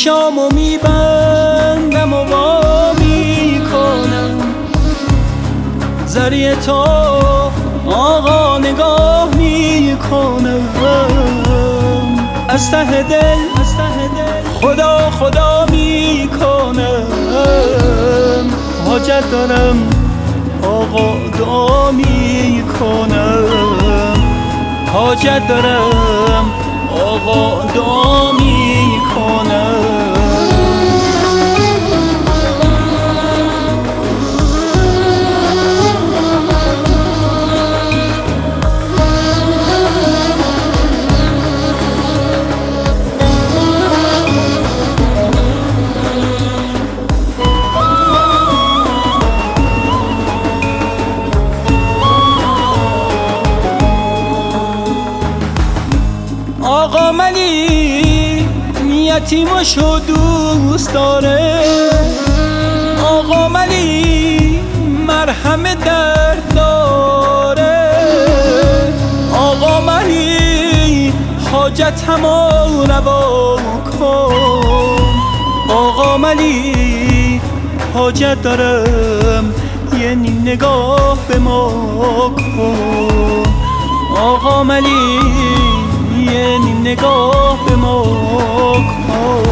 چشامو میبندم و وا میکنم، زریه تو آقا نگاه میکنم، از ته دل خدا خدا میکنم، حاجت دارم آقا دعا میکنم، حاجت دارم آقا دعا میکنم. آقا ملی یتیماشو دوست داره، آقا ملی مرهم درد داره، آقا ملی حاجتمو روا کن، آقا ملی حاجت دارم یه نیم نگاه به ما کن، آقا ملی یه نیم نگاه به ما کن.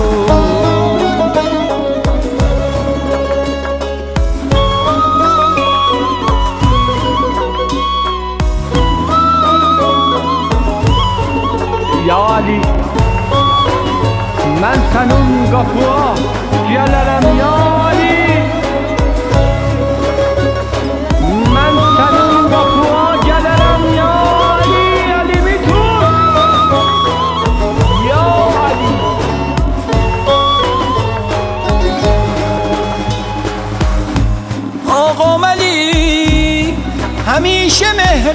یا علی من سنون گفوا گلرم یا علی، من سنون گفوا گلرم یا علی، علی میتون یا علی. آقا ملی همیشه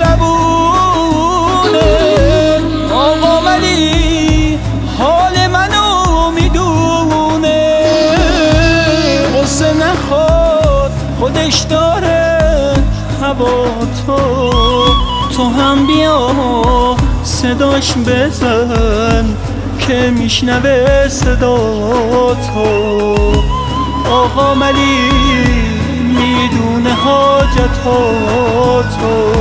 مهربونه، آقا ملی حال منو میدونه، غصه نخواد خودش داره هوا تو هم بیا صداش بزن که میشنوه صدا تو، آقا ملی میدونه حاجت ها تو.